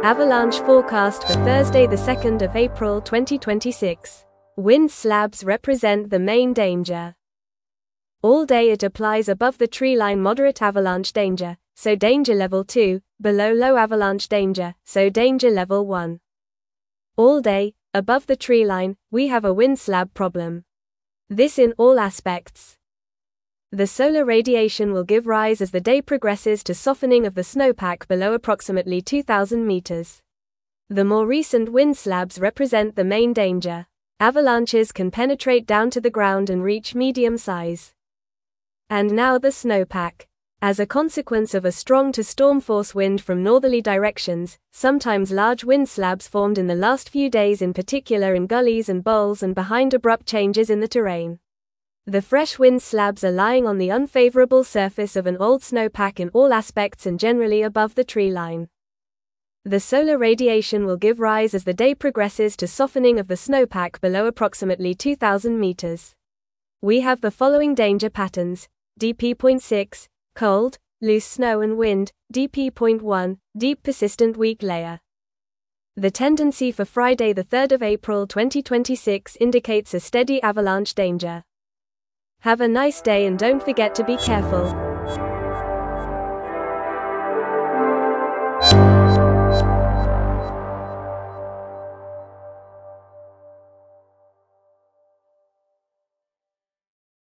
Avalanche forecast for Thursday, the 2nd of April 2026. Wind slabs represent the main danger. All day it applies above the tree line moderate avalanche danger, so danger level 2, below low avalanche danger, so danger level 1. All day, above the tree line, we have a wind slab problem. This in all aspects. The solar radiation will give rise as the day progresses to softening of the snowpack below approximately 2,000 meters. The more recent wind slabs represent the main danger. Avalanches can penetrate down to the ground and reach medium size. And now the snowpack. As a consequence of a strong to storm force wind from northerly directions, sometimes large wind slabs formed in the last few days, in particular in gullies and bowls and behind abrupt changes in the terrain. The fresh wind slabs are lying on the unfavorable surface of an old snowpack in all aspects and generally above the tree line. The solar radiation will give rise as the day progresses to softening of the snowpack below approximately 2,000 meters. We have the following danger patterns: DP.6, cold, loose snow and wind; DP.1, deep persistent weak layer. The tendency for Friday, the 3rd of April 2026 indicates a steady avalanche danger. Have a nice day and don't forget to be careful.